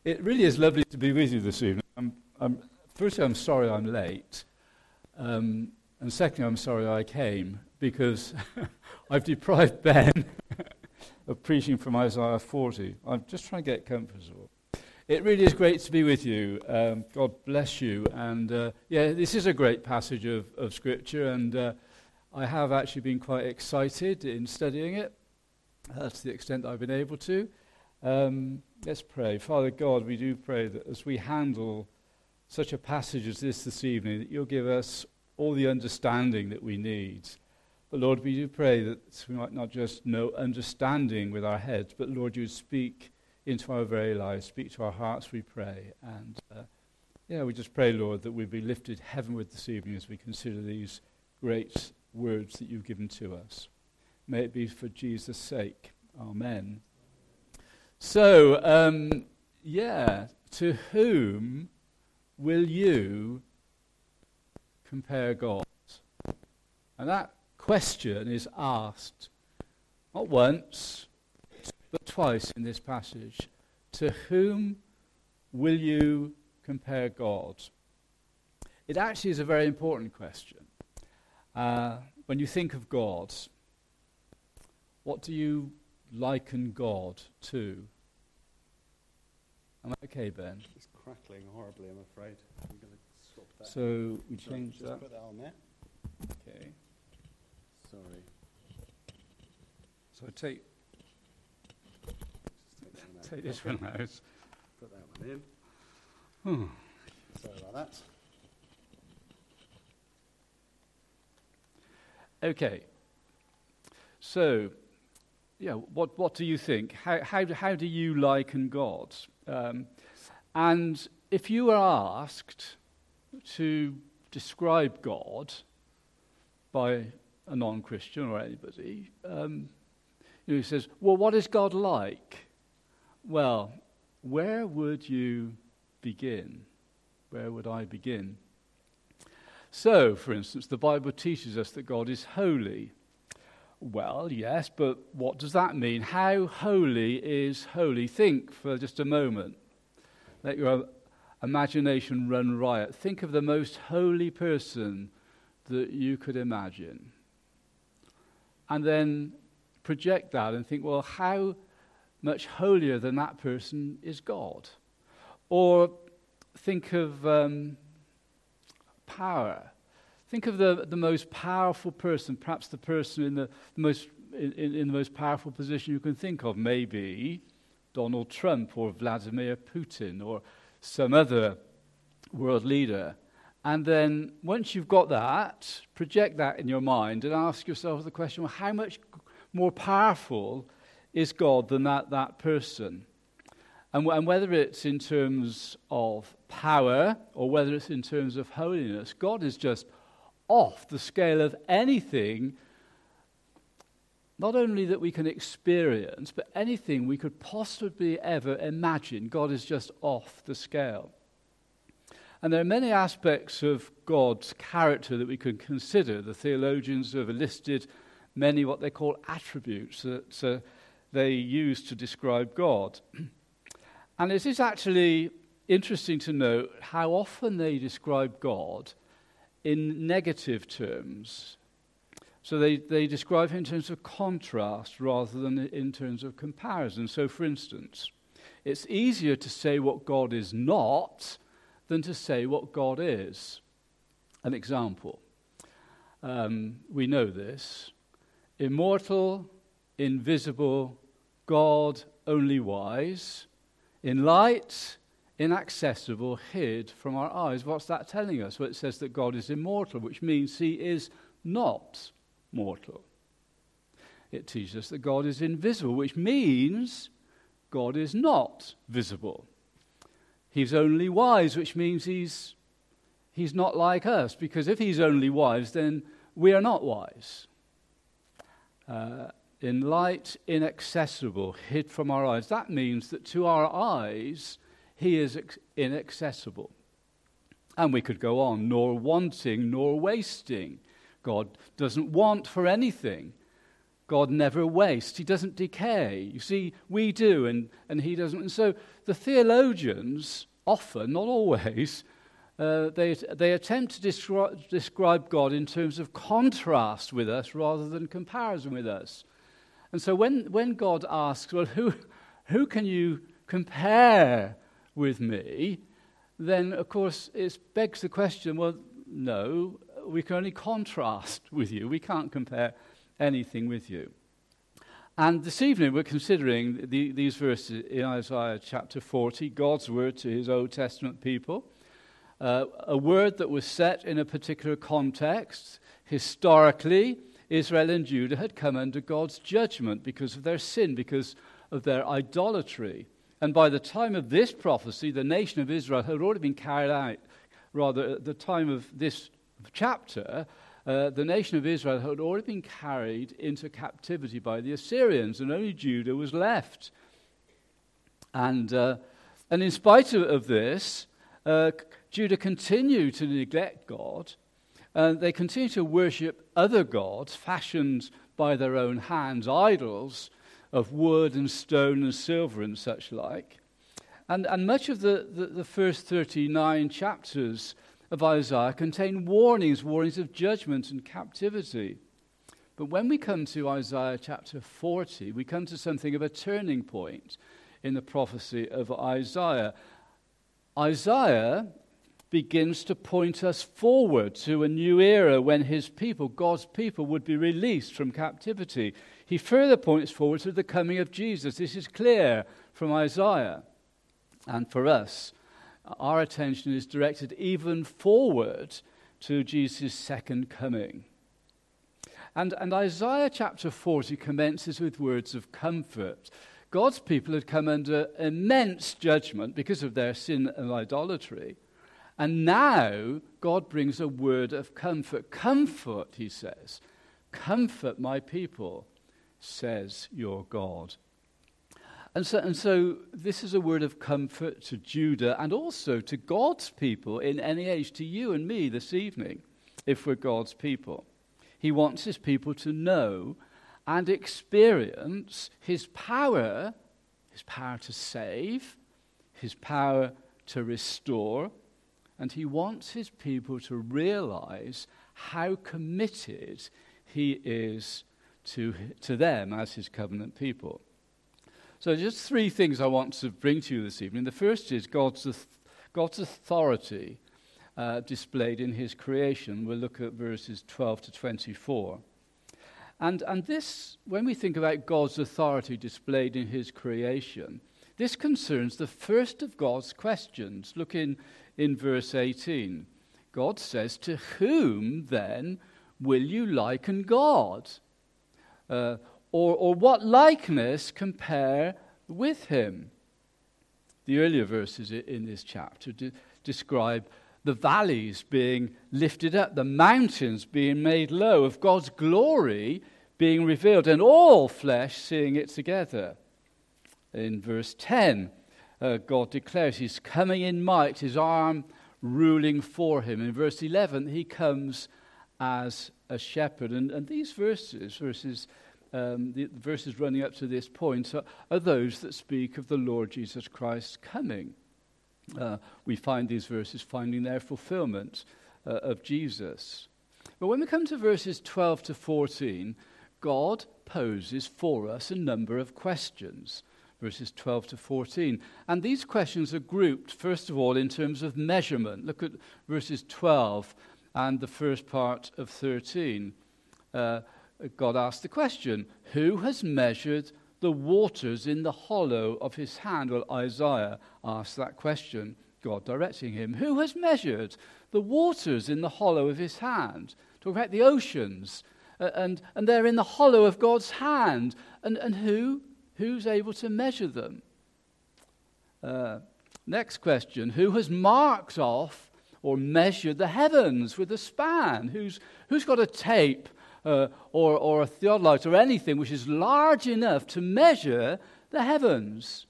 It really is lovely to be with you this evening. Firstly, I'm sorry I'm late. And secondly, I'm sorry I came, because I've deprived Ben of preaching from Isaiah 40. I'm just trying to get comfortable. It really is great to be with you. God bless you. And this is a great passage of Scripture, and I have actually been quite excited in studying it, to the extent that I've been able to. Let's pray. Father God, we do pray that as we handle such a passage as this evening, that you'll give us all the understanding that we need. But Lord, we do pray that we might not just know understanding with our heads, but Lord, you speak into our very lives, speak to our hearts, we pray. And we just pray, Lord, that we'll be lifted heavenward this evening as we consider these great words that you've given to us. May it be for Jesus' sake. Amen. So, to whom will you compare God? And that question is asked not once, but twice in this passage. To whom will you compare God? It actually is a very important question. When you think of God, what do you liken God to? Am I okay, Ben? It's crackling horribly, I'm afraid. I'm going to swap that. So we change just that. Put that on there. Okay. Sorry. So take Just take that one out. this one out. Put that one in. Hmm. Sorry about that. Okay. So, what do you think? How do you liken God? And if you were asked to describe God by a non-Christian or anybody, who says, well, what is God like? Well, where would you begin? Where would I begin? So, for instance, the Bible teaches us that God is holy. Well, yes, but what does that mean? How holy is holy? Think for just a moment. Let your imagination run riot. Think of the most holy person that you could imagine. And then project that and think, well, how much holier than that person is God? Or think of power. Think of the most powerful person, perhaps the person in the most powerful position you can think of, maybe Donald Trump or Vladimir Putin or some other world leader. And then once you've got that, project that in your mind and ask yourself the question, well, how much more powerful is God than that person? And whether it's in terms of power or whether it's in terms of holiness, God is just off the scale of anything, not only that we can experience, but anything we could possibly ever imagine. God is just off the scale. And there are many aspects of God's character that we can consider. The theologians have listed many what they call attributes that they use to describe God. And it is actually interesting to note how often they describe God in negative terms. So they describe him in terms of contrast rather than in terms of comparison. So, for instance, it's easier to say what God is not than to say what God is. An example. We know this. Immortal, invisible, God only wise, in light, inaccessible, hid from our eyes. What's that telling us? Well, it says that God is immortal, which means he is not mortal. It teaches us that God is invisible, which means God is not visible. He's only wise, which means he's not like us, because if he's only wise, then we are not wise. In light, inaccessible, hid from our eyes. That means that to our eyes, he is inaccessible. And we could go on, nor wanting, nor wasting. God doesn't want for anything. God never wastes. He doesn't decay. You see, we do, and he doesn't. And so the theologians often, not always, they attempt to describe God in terms of contrast with us rather than comparison with us. And so when God asks, well, who can you compare with me? Then, of course, it begs the question, well, no, we can only contrast with you. We can't compare anything with you. And this evening we're considering these verses in Isaiah chapter 40, God's word to his Old Testament people. A word that was set in a particular context. Historically, Israel and Judah had come under God's judgment because of their sin, because of their idolatry. And by the time of this prophecy, the nation of Israel had already been carried out. Rather, at the time of this chapter, the nation of Israel had already been carried into captivity by the Assyrians, and only Judah was left. And in spite of this, Judah continued to neglect God, and they continued to worship other gods fashioned by their own hands, idols of wood and stone and silver and such like. And much of the first 39 chapters of Isaiah contain warnings of judgment and captivity. But when we come to Isaiah chapter 40, we come to something of a turning point in the prophecy of Isaiah. Isaiah begins to point us forward to a new era when his people, God's people, would be released from captivity. He further points forward to the coming of Jesus. This is clear from Isaiah. And for us, our attention is directed even forward to Jesus' second coming. And Isaiah chapter 40 commences with words of comfort. God's people had come under immense judgment because of their sin and idolatry. And now God brings a word of comfort. Comfort, he says. Comfort my people, says your God. And so this is a word of comfort to Judah and also to God's people in any age, to you and me this evening, if we're God's people. He wants his people to know and experience his power to save, his power to restore, and he wants his people to realize how committed he is to them as his covenant people. So just three things I want to bring to you this evening. The first is God's authority displayed in his creation. We'll look at verses 12 to 24. And this, when we think about God's authority displayed in his creation, this concerns the first of God's questions. Look in verse 18. God says, "To whom then will you liken God? Or what likeness compare with him?" The earlier verses in this chapter describe the valleys being lifted up, the mountains being made low, of God's glory being revealed, and all flesh seeing it together. In verse 10, God declares he's coming in might, his arm ruling for him. In verse 11, he comes as a shepherd. And these verses the verses running up to this point are those that speak of the Lord Jesus Christ coming. We find these verses finding their fulfillment of Jesus. But when we come to verses 12 to 14, God poses for us a number of questions. Verses 12 to 14. And these questions are grouped, first of all, in terms of measurement. Look at verses 12 and the first part of 13. God asked the question, who has measured the waters in the hollow of his hand? Well, Isaiah asked that question, God directing him. Who has measured the waters in the hollow of his hand? Talk about the oceans, and they're in the hollow of God's hand. And who's able to measure them? Next question, who has marked off or measured the heavens with a span? Who's got a tape or a theodolite or anything which is large enough to measure the heavens?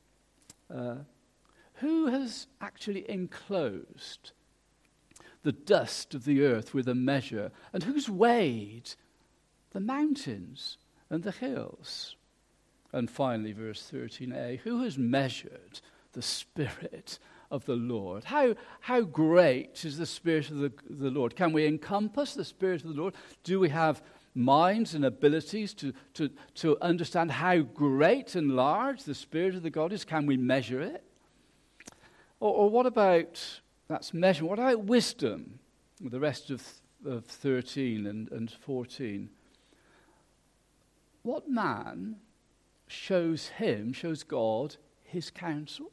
Who has actually enclosed the dust of the earth with a measure? And who's weighed the mountains and the hills? And finally, verse 13a, who has measured the Spirit of the Lord? How great is the Spirit of the Lord? Can we encompass the Spirit of the Lord? Do we have minds and abilities to understand how great and large the Spirit of the God is? Can we measure it? Or what about, that's measurement, what about wisdom? The rest of 13 and 14. What man shows God his counsel?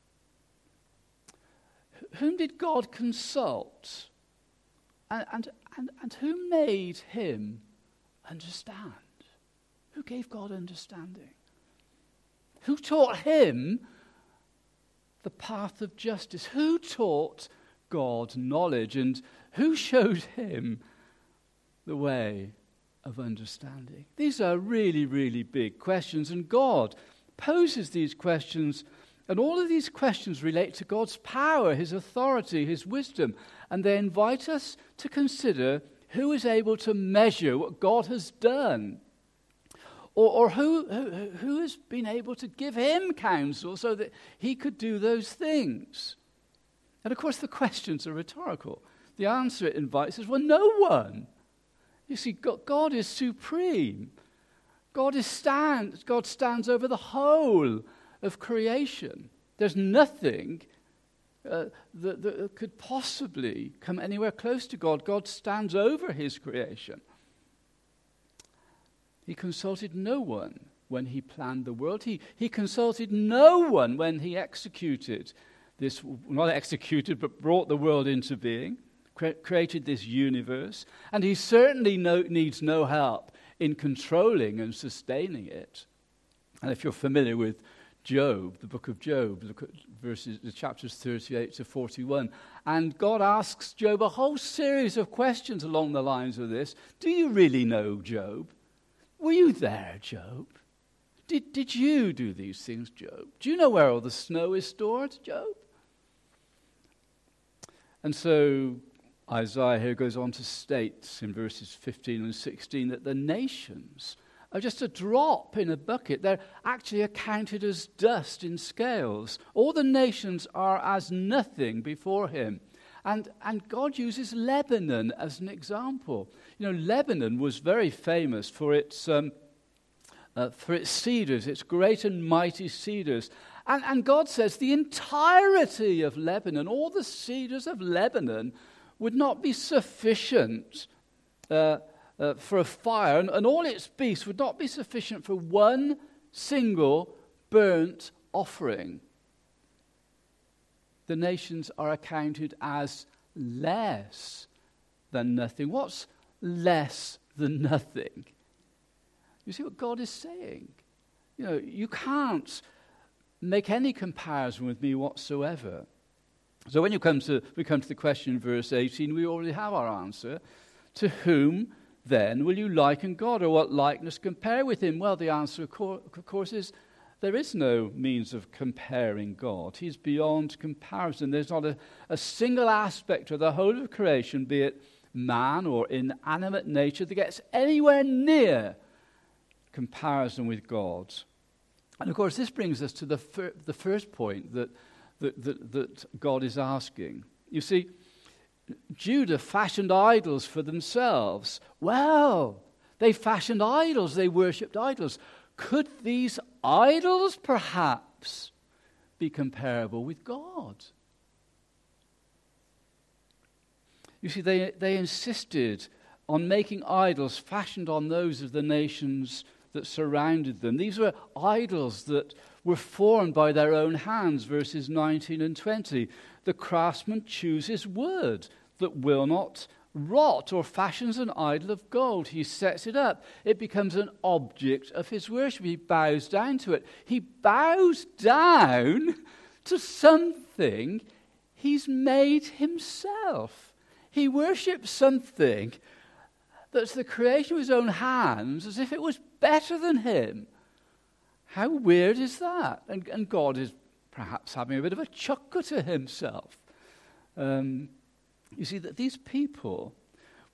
Whom did God consult? And who made him understand? Who gave God understanding? Who taught him the path of justice? Who taught God knowledge? And who showed him the way of understanding? These are really, really big questions, and God poses these questions, and all of these questions relate to God's power, his authority, his wisdom, and they invite us to consider who is able to measure what God has done, or who has been able to give him counsel so that he could do those things. And of course the questions are rhetorical. The answer it invites is, well, no one. You see, God is supreme. God stands over the whole of creation. There's nothing that could possibly come anywhere close to God. God stands over his creation. He consulted no one when he planned the world. He consulted no one when he executed this, not executed, but brought the world into being, created this universe. And he certainly needs no help in controlling and sustaining it. And if you're familiar with Job, the book of Job, look at the chapters 38 to 41. And God asks Job a whole series of questions along the lines of this. Do you really know, Job? Were you there, Job? Did you do these things, Job? Do you know where all the snow is stored, Job? And so Isaiah here goes on to state in verses 15 and 16 that the nations are just a drop in a bucket. They're actually accounted as dust in scales. All the nations are as nothing before him. And God uses Lebanon as an example. You know, Lebanon was very famous for its cedars, its great and mighty cedars. And God says the entirety of Lebanon, all the cedars of Lebanon, would not be sufficient for a fire, and all its beasts would not be sufficient for one single burnt offering. The nations are accounted as less than nothing. What's less than nothing? You see what God is saying? You know, you can't make any comparison with me whatsoever. So when we come to the question in verse 18, we already have our answer. To whom then will you liken God, or what likeness compare with him? Well, the answer, of course, is there is no means of comparing God. He's beyond comparison. There's not a single aspect of the whole of creation, be it man or inanimate nature, that gets anywhere near comparison with God. And of course, this brings us to the first point that God is asking. You see, Judah fashioned idols for themselves. Well, they fashioned idols, they worshipped idols. Could these idols perhaps be comparable with God? You see, they insisted on making idols fashioned on those of the nations that surrounded them. These were idols that were formed by their own hands, verses 19 and 20. The craftsman chooses wood that will not rot, or fashions an idol of gold. He sets it up. It becomes an object of his worship. He bows down to it. He bows down to something he's made himself. He worships something that's the creation of his own hands, as if it was better than him. How weird is that? And God is perhaps having a bit of a chuckle to himself. You see, that these people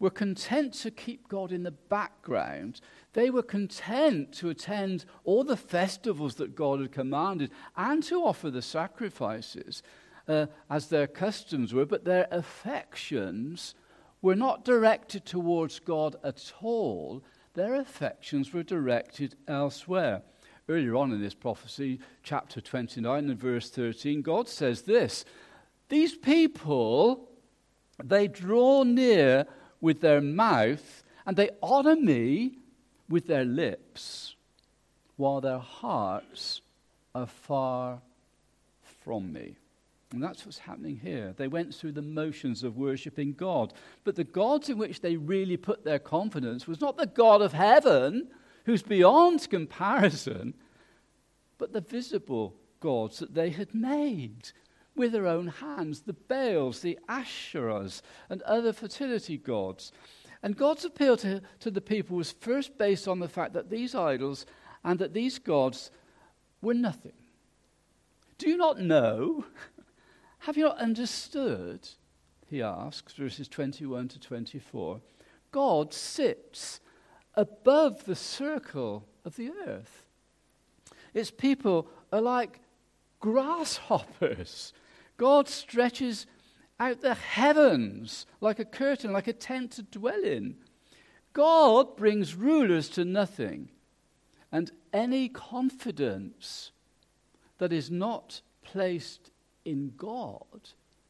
were content to keep God in the background. They were content to attend all the festivals that God had commanded and to offer the sacrifices as their customs were, but their affections were not directed towards God at all. Their affections were directed elsewhere. Earlier on in this prophecy, chapter 29 and verse 13, God says this, "These people, they draw near with their mouth, and they honor me with their lips, while their hearts are far from me." And that's what's happening here. They went through the motions of worshipping God. But the God in which they really put their confidence was not the God of heaven, who's beyond comparison, but the visible gods that they had made with their own hands, the Baals, the Asherahs, and other fertility gods. And God's appeal to the people was first based on the fact that these idols and that these gods were nothing. Do you not know? Have you not understood? He asks, verses 21 to 24. God sits above the circle of the earth. Its people are like grasshoppers. God stretches out the heavens like a curtain, like a tent to dwell in. God brings rulers to nothing, and any confidence that is not placed in God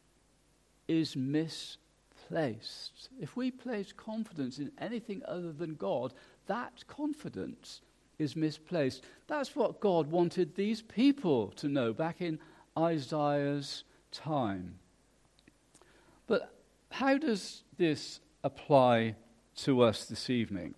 is misplaced. If we place confidence in anything other than God, that confidence is misplaced. That's what God wanted these people to know back in Isaiah's time. But how does this apply to us this evening?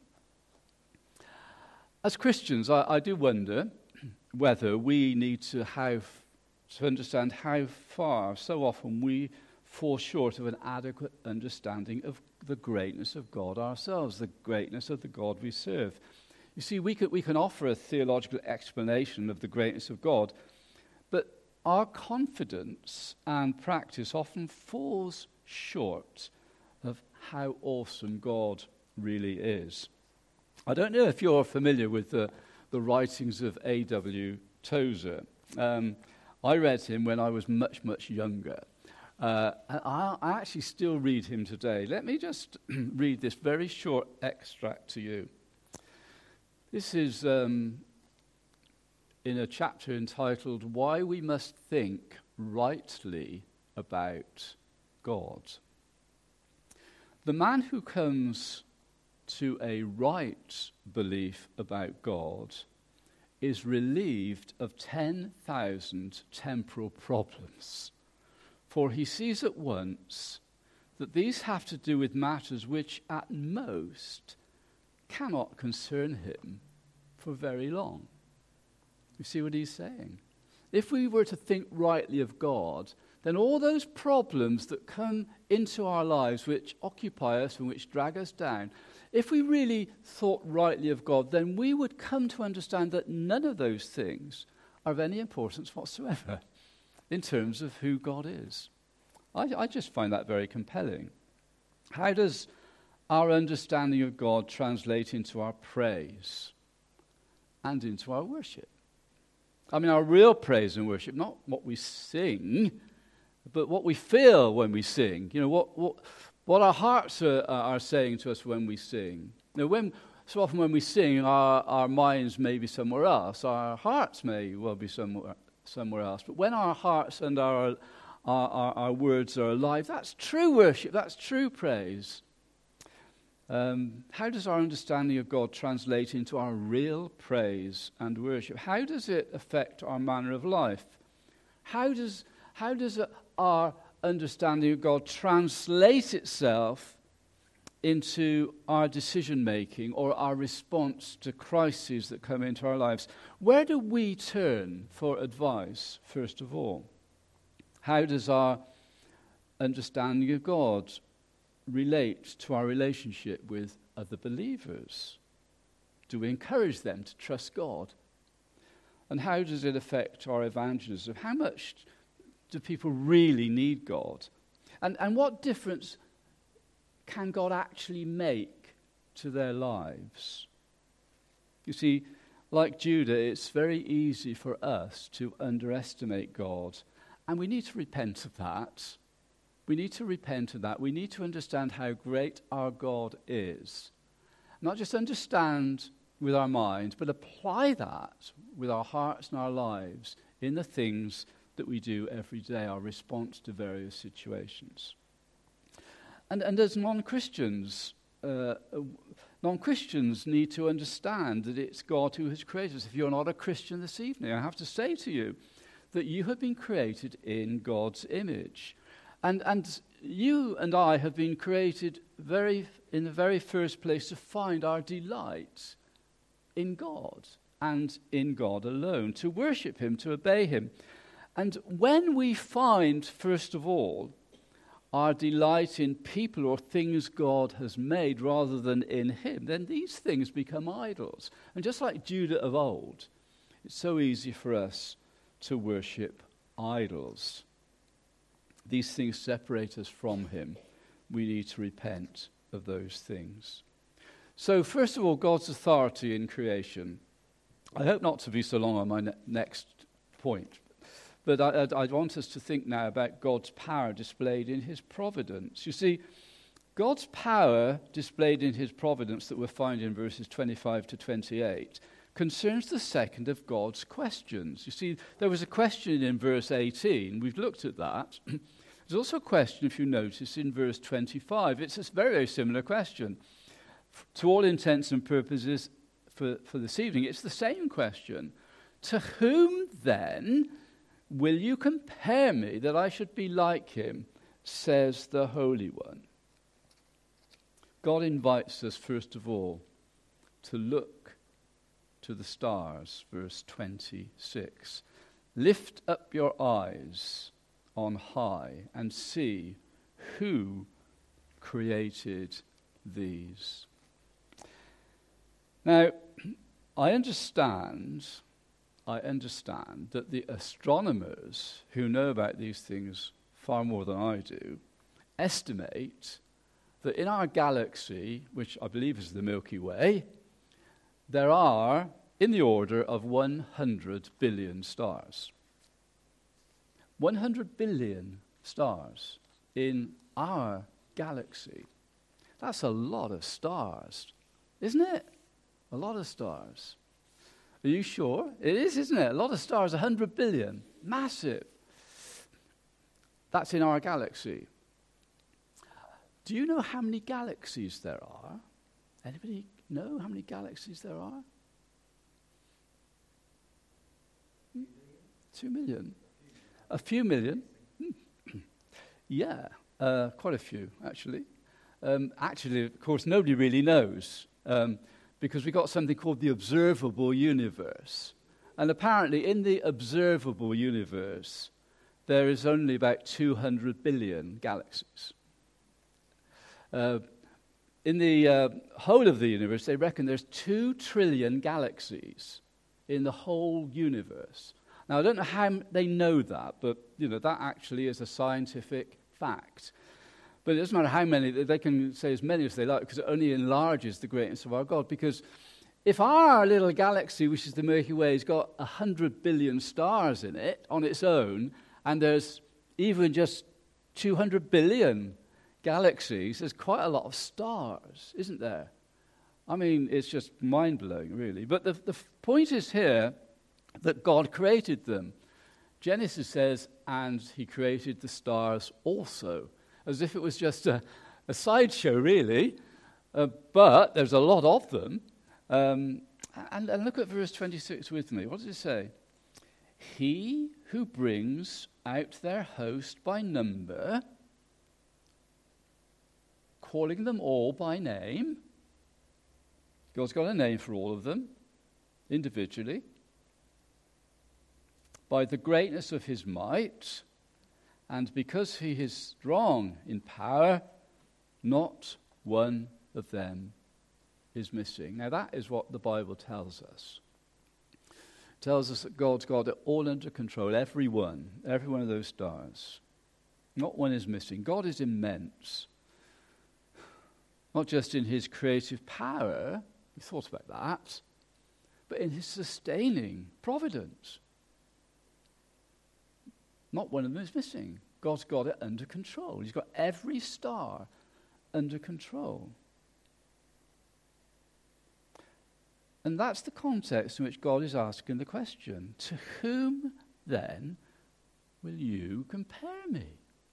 As Christians, I do wonder whether we need to understand how far so often we fall short of an adequate understanding of the greatness of God ourselves, the greatness of the God we serve. You see, we can offer a theological explanation of the greatness of God, but our confidence and practice often falls short of how awesome God really is. I don't know if you're familiar with the writings of A.W. Tozer. I read him when I was much, much younger. And I actually still read him today. Let me just read this very short extract to you. This is in a chapter entitled, "Why We Must Think Rightly About God." The man who comes to a right belief about God is relieved of 10,000 temporal problems, for he sees at once that these have to do with matters which at most cannot concern him for very long. You see what he's saying? If we were to think rightly of God, then all those problems that come into our lives which occupy us and which drag us down, if we really thought rightly of God, then we would come to understand that none of those things are of any importance whatsoever in terms of who God is. I just find that very compelling. How does our understanding of God translate into our praise and into our worship? I mean, our real praise and worship, not what we sing, but what we feel when we sing. You know, what our hearts are saying to us when we sing. You know, so often when we sing, our minds may be somewhere else. Our hearts may well be somewhere else. But when our hearts and our words are alive, that's true worship. That's true praise. How does our understanding of God translate into our real praise and worship? How does it affect our manner of life? How does our understanding of God translate itself into our decision-making or our response to crises that come into our lives? Where do we turn for advice, first of all? How does our understanding of God relate to our relationship with other believers? Do we encourage them to trust God? And how does it affect our evangelism? How much do people really need God? And what difference can God actually make to their lives? You see, like Judah, it's very easy for us to underestimate God, and we need to repent of that. We need to repent of that. We need to understand how great our God is. Not just understand with our minds, but apply that with our hearts and our lives in the things that we do every day, our response to various situations. And as non-Christians need to understand that it's God who has created us. If you're not a Christian this evening, I have to say to you that you have been created in God's image. And you and I have been created in the very first place to find our delight in God and in God alone, to worship him, to obey him. And when we find, first of all, our delight in people or things God has made rather than in him, then these things become idols. And just like Judah of old, it's so easy for us to worship idols. These things separate us from him. We need to repent of those things. So first of all, God's authority in creation. I hope not to be so long on my next point. But I want us to think now about God's power displayed in his providence. You see, God's power displayed in his providence that we'll find in verses 25 to 28 concerns the second of God's questions. You see, there was a question in verse 18. We've looked at that. There's also a question, if you notice, in verse 25. It's a very, very similar question. To all intents and purposes for this evening, it's the same question. To whom then will you compare me that I should be like him, says the Holy One? God invites us, first of all, to look to the stars, verse 26. Lift up your eyes on high and see who created these. Now, I understand that the astronomers who know about these things far more than I do estimate that in our galaxy, which I believe is the Milky Way, there are in the order of 100 billion stars. 100 billion stars in our galaxy. That's a lot of stars, isn't it? A lot of stars. Are you sure? It is, isn't it? A lot of stars, 100 billion. Massive. That's in our galaxy. Do you know how many galaxies there are? Anybody know how many galaxies there are? 2 million. A few million? Yeah, quite a few, actually. Actually, of course, nobody really knows. Because we've got something called the observable universe. And apparently in the observable universe, there is only about 200 billion galaxies. In the whole of the universe, they reckon there's 2 trillion galaxies in the whole universe. Now, I don't know how they know that, but that actually is a scientific fact. But it doesn't matter how many, they can say as many as they like, because it only enlarges the greatness of our God. Because if our little galaxy, which is the Milky Way, has got 100 billion stars in it on its own, and there's even just 200 billion galaxies, there's quite a lot of stars, isn't there? I mean, it's just mind-blowing, really. But the point is here that God created them. Genesis says, and he created the stars also. As if it was just a sideshow, really. But there's a lot of them. And look at verse 26 with me. What does it say? He who brings out their host by number, calling them all by name. God's got a name for all of them, individually. By the greatness of his might, and because he is strong in power, not one of them is missing. Now that is what the Bible tells us. It tells us that God's got it all under control, every one of those stars. Not one is missing. God is immense. not just in his creative power, we thought about that, but in his sustaining providence. Not one of them is missing. God's got it under control. He's got every star under control. And that's the context in which God is asking the question, to whom then will you compare me?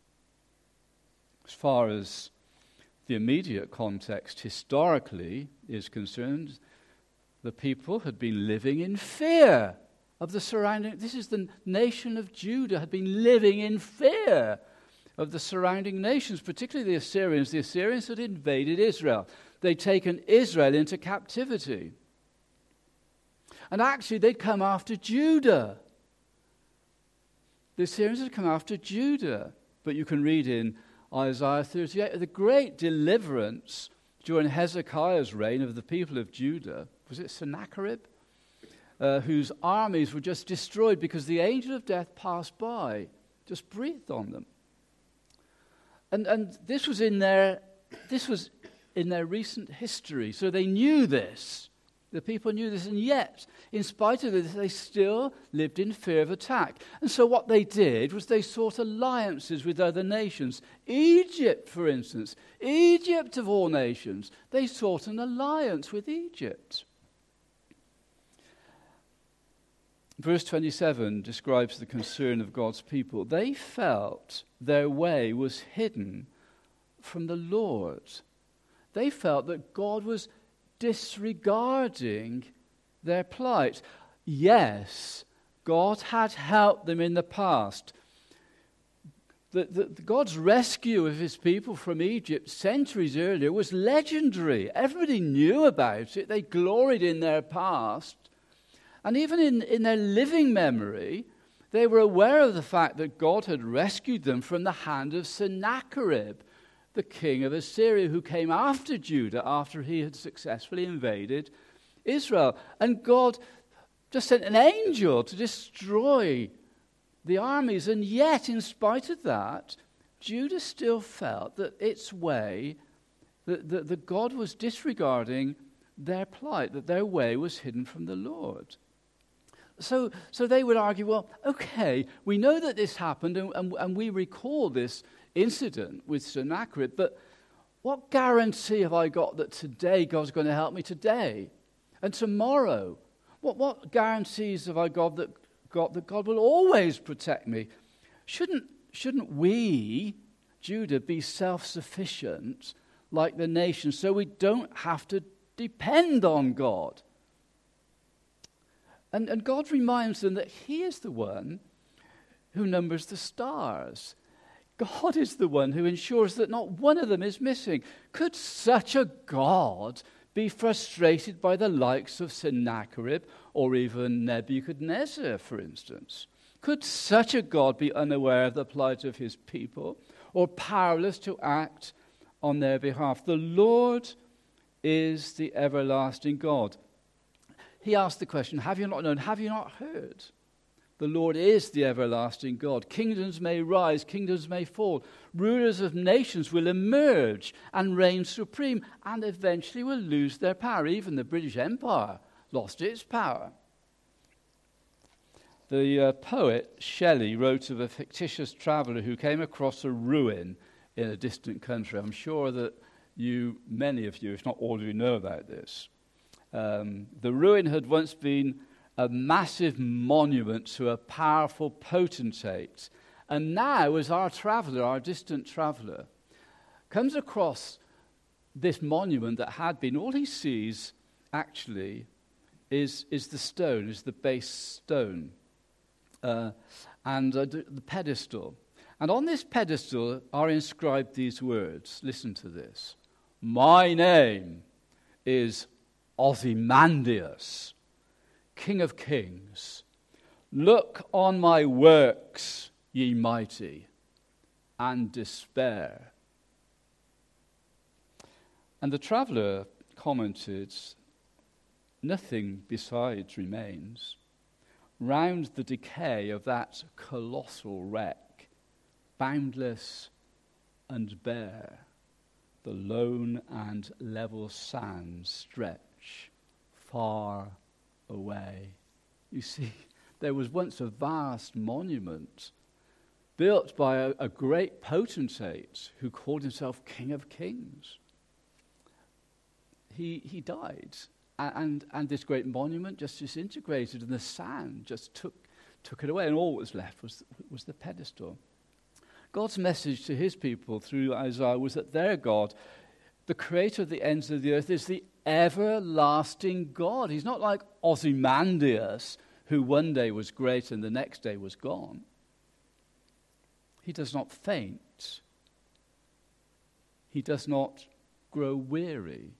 As far as the immediate context historically is concerned, the people had been living in fear of the surrounding. This is the nation of Judah had been living in fear of the surrounding nations, particularly the Assyrians. The Assyrians had invaded Israel. They'd taken Israel into captivity. And actually, they'd come after Judah. The Assyrians had come after Judah. But you can read in Isaiah 38, the great deliverance during Hezekiah's reign of the people of Judah. Was it Sennacherib? Whose armies were just destroyed because the angel of death passed by, just breathed on them. And this was in their recent history, so they knew this. The people knew this, and yet, in spite of this, they still lived in fear of attack. And so what they did was they sought alliances with other nations. Egypt, for instance, Egypt of all nations, they sought an alliance with Egypt. Verse 27 describes the concern of God's people. They felt their way was hidden from the Lord. They felt that God was disregarding their plight. Yes, God had helped them in the past. God's rescue of his people from Egypt centuries earlier was legendary. Everybody knew about it. They gloried in their past. And even in their living memory, they were aware of the fact that God had rescued them from the hand of Sennacherib, the king of Assyria, who came after Judah after he had successfully invaded Israel. And God just sent an angel to destroy the armies. And yet, in spite of that, Judah still felt that its way, that God was disregarding their plight, that their way was hidden from the Lord. So they would argue, well, okay, we know that this happened, and we recall this incident with Sennacherib, but what guarantee have I got that today God's going to help me today? And tomorrow? What guarantees have I got that God will always protect me? Shouldn't we, Judah, be self-sufficient like the nation so we don't have to depend on God? And God reminds them that he is the one who numbers the stars. God is the one who ensures that not one of them is missing. Could such a God be frustrated by the likes of Sennacherib or even Nebuchadnezzar, for instance? Could such a God be unaware of the plight of his people or powerless to act on their behalf? The Lord is the everlasting God. He asked the question, have you not known, have you not heard? The Lord is the everlasting God. Kingdoms may rise, kingdoms may fall. Rulers of nations will emerge and reign supreme and eventually will lose their power. Even the British Empire lost its power. The poet Shelley wrote of a fictitious traveller who came across a ruin in a distant country. I'm sure that many of you, if not all of you, know about this. The ruin had once been a massive monument to a powerful potentate. And now, as our distant traveller, comes across this monument that had been, all he sees actually is the stone, is the base stone, and the pedestal. And on this pedestal are inscribed these words. Listen to this. My name is Ozymandias, King of Kings. Look on my works, ye mighty, and despair. And the traveller commented, nothing besides remains. Round the decay of that colossal wreck, boundless and bare, the lone and level sands stretch far away. You see, there was once a vast monument built by a great potentate who called himself King of Kings. He died, and this great monument just disintegrated, and the sand just took it away, and all that was left was the pedestal. God's message to his people through Isaiah was that their God, the creator of the ends of the earth, is the everlasting God. He's not like Ozymandias, who one day was great and the next day was gone. He does not faint. He does not grow weary.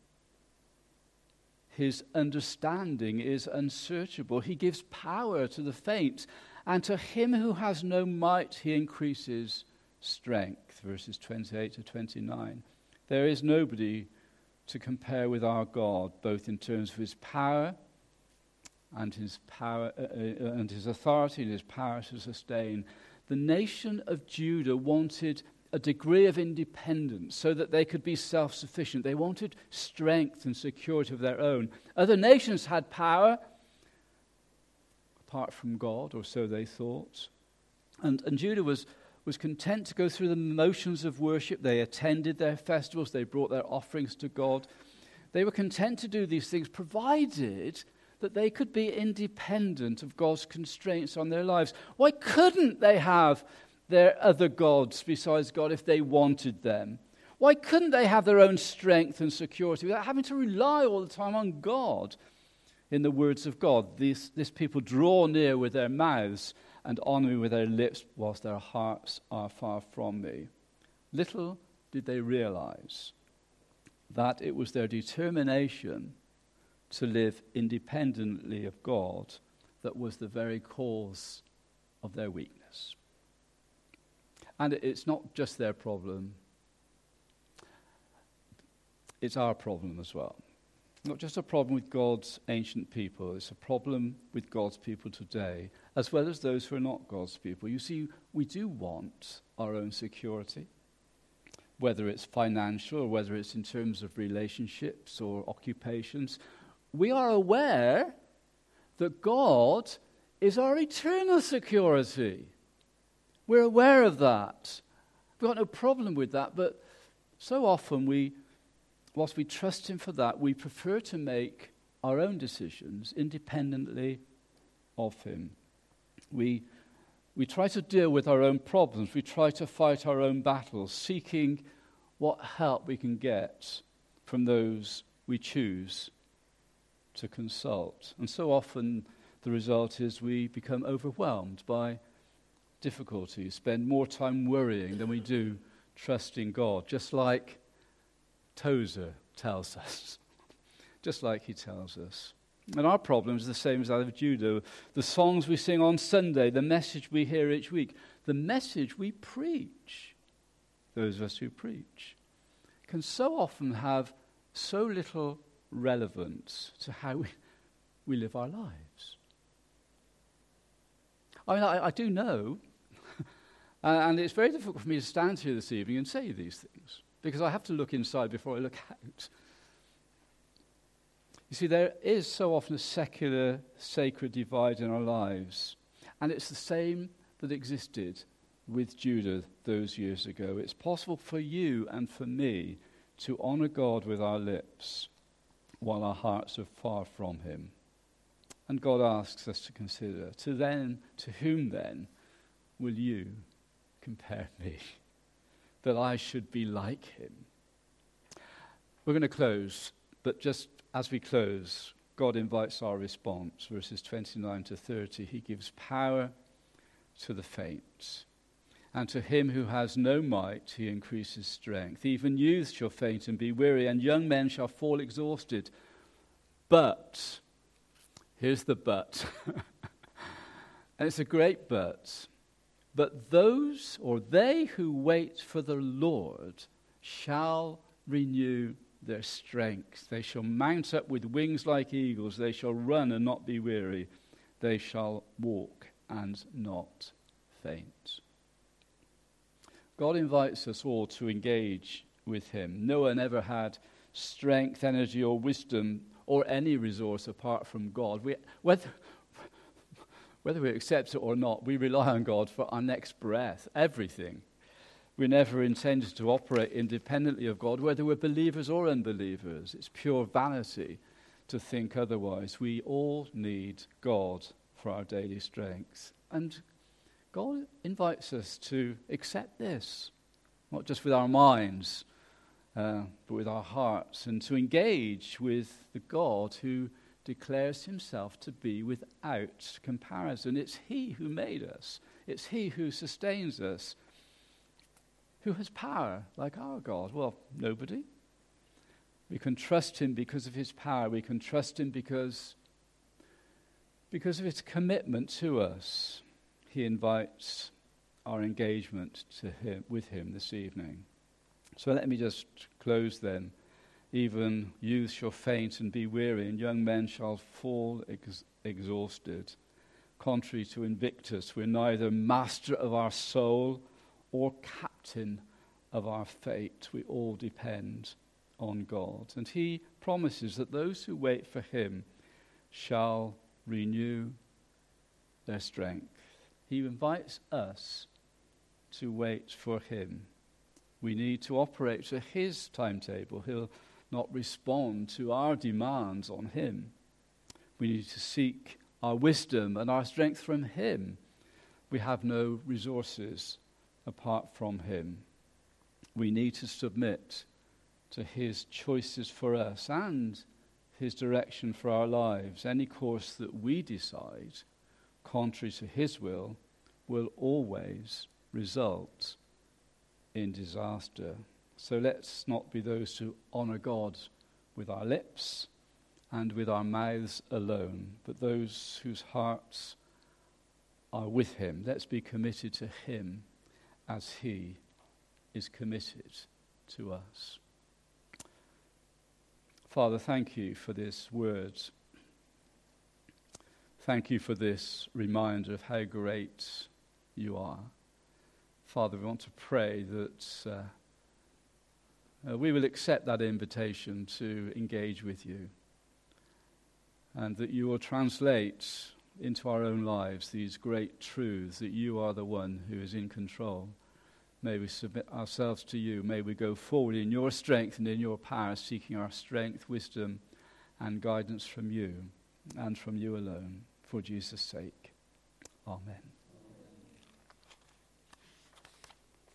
His understanding is unsearchable. He gives power to the faint, and to him who has no might he increases strength. Verses 28 to 29. There is nobody to compare with our God, both in terms of his power and his authority and his power to sustain. The nation of Judah wanted a degree of independence so that they could be self-sufficient. They wanted strength and security of their own. Other nations had power apart from God, or so they thought. And Judah was content to go through the motions of worship. They attended their festivals. They brought their offerings to God. They were content to do these things, provided that they could be independent of God's constraints on their lives. Why couldn't they have their other gods besides God if they wanted them? Why couldn't they have their own strength and security without having to rely all the time on God? In the words of God, this people draw near with their mouths and honor me with their lips, whilst their hearts are far from me. Little did they realize that it was their determination to live independently of God that was the very cause of their weakness. And it's not just their problem, it's our problem as well. Not just a problem with God's ancient people, it's a problem with God's people today, as well as those who are not God's people. You see, we do want our own security, whether it's financial or whether it's in terms of relationships or occupations. We are aware that God is our eternal security. We're aware of that. We've got no problem with that, but so often whilst we trust him for that, we prefer to make our own decisions independently of him. We try to deal with our own problems. We try to fight our own battles, seeking what help we can get from those we choose to consult. And so often the result is we become overwhelmed by difficulties, spend more time worrying than we do trusting God, just like Tozer tells us. Just like he tells us. And our problem is the same as that of Judah. The songs we sing on Sunday, the message we hear each week, the message we preach, those of us who preach, can so often have so little relevance to how we live our lives. I mean, I do know, and it's very difficult for me to stand here this evening and say these things, because I have to look inside before I look out. You see, there is so often a secular, sacred divide in our lives, and it's the same that existed with Judah those years ago. It's possible for you and for me to honor God with our lips while our hearts are far from him. And God asks us to consider, to whom then will you compare me, that I should be like him? We're going to close, but just as we close, God invites our response. Verses 29 to 30, he gives power to the faint, and to him who has no might he increases strength. Even youths shall faint and be weary, and young men shall fall exhausted. But, here's the but, and it's a great but those, or they who wait for the Lord, shall renew their strength. They shall mount up with wings like eagles. They shall run and not be weary. They shall walk and not faint. God invites us all to engage with him. No one ever had strength, energy, or wisdom, or any resource apart from God. Whether we accept it or not, we rely on God for our next breath, everything. We never intended to operate independently of God, whether we're believers or unbelievers. It's pure vanity to think otherwise. We all need God for our daily strength. And God invites us to accept this, not just with our minds, but with our hearts, and to engage with the God who declares himself to be without comparison. It's he who made us. It's he who sustains us. Who has power like our God? Well, nobody. We can trust him because of his power. We can trust him because of his commitment to us. He invites our engagement with him this evening. So let me just close then. Even youth shall faint and be weary, and young men shall fall exhausted. Contrary to Invictus, we're neither master of our soul or captain of our fate. We all depend on God. And he promises that those who wait for him shall renew their strength. He invites us to wait for him. We need to operate to his timetable. He'll not respond to our demands on him. We need to seek our wisdom and our strength from him. We have no resources apart from him. We need to submit to his choices for us and his direction for our lives. Any course that we decide, contrary to his will always result in disaster. So let's not be those who honor God with our lips and with our mouths alone, but those whose hearts are with him. Let's be committed to him as he is committed to us. Father, thank you for this word. Thank you for this reminder of how great you are. Father, we want to pray that we will accept that invitation to engage with you, and that you will translate into our own lives these great truths, that you are the one who is in control. May we submit ourselves to you. May we go forward in your strength and in your power, seeking our strength, wisdom, and guidance from you, and from you alone, for Jesus' sake. Amen.